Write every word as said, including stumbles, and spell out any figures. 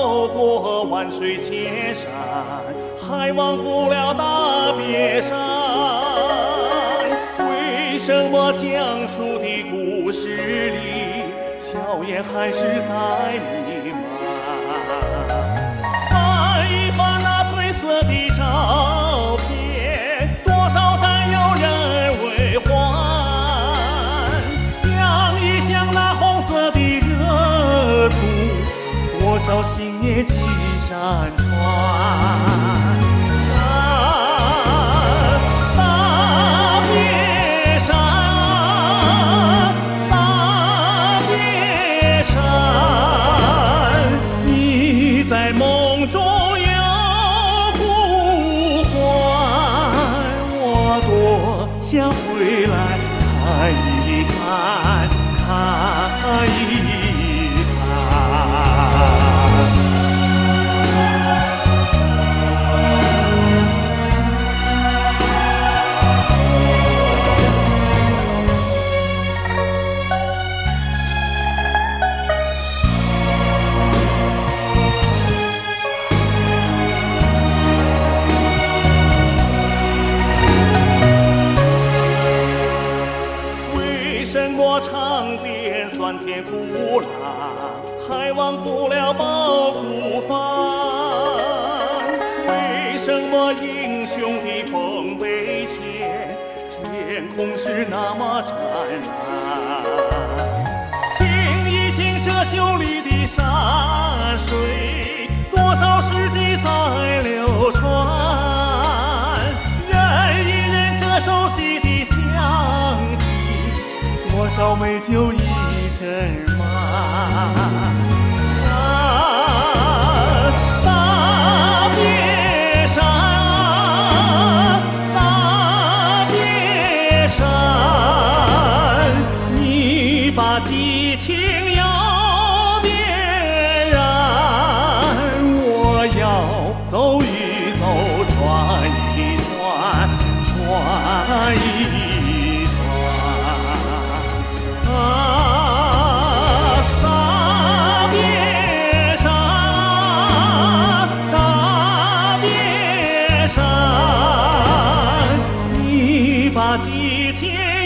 走过万水千山，还忘不了大别山。为什么讲述的故事里，笑颜还是在弥漫？翻一翻那褪色的照片，多少战友人未还？想一想那红色的热土，多少心也几扇窗。在梦中有呼唤，我多想回来看一看，看一看。我尝遍酸甜苦辣，还忘不了报国饭。为什么英雄的丰碑前，天空是那么湛蓝？清一清这秀丽的山水，多少世纪在流传。认一认这熟悉的香气，多少美酒一斟满。啊，大别山，大别山，你把激情要点燃，我要走一走，转一转，转一转。啊，大别山，大别山，你把激情